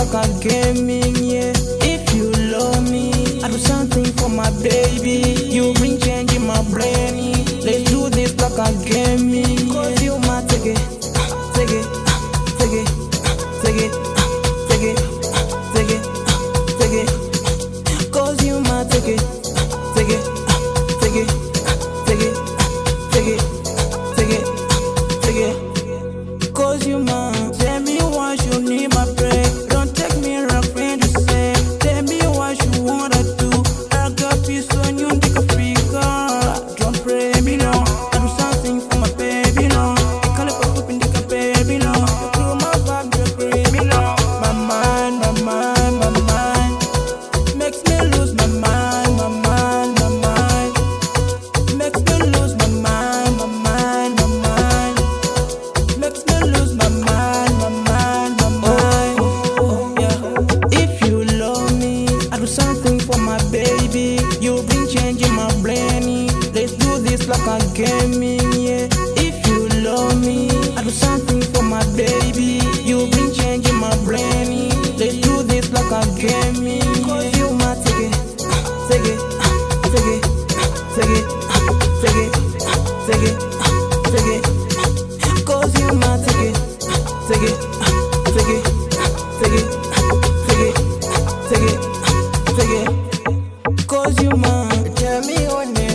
like a gaming, yeah. If you love me, I do something for my baby. You bring change in my brain. Let's do this like a gaming, cause you my take it, take it, take it, take it, take it, take it, take it, cause you my take it, take it, take it, take it, take it, take it, take it, cause you my. Tell me why you need my break. Don't take me rough friend to say. Tell me what you wanna do. I got peace on you, take a figure. Don't pray me no. I do something for my baby no. I call it a in the baby no. You through my vibe, you pray me no. My mind, my mind, my mind makes me lose my mind, my mind, my mind makes me lose my mind, my mind, my mind makes me lose my mind, my mind, my mind. Yeah. If you love me, I do something for my baby. You bring change in my brain. Let's do this like a gaming, yeah. If you love me, I do something for my baby. You bring change in my brain. Let's do this like a gaming, cause you my take it, take it, take it, take it, take it, take it, take it, cause you my take it, take it, take it, take it, take it, take it, take it, cause you my. Tell me your name.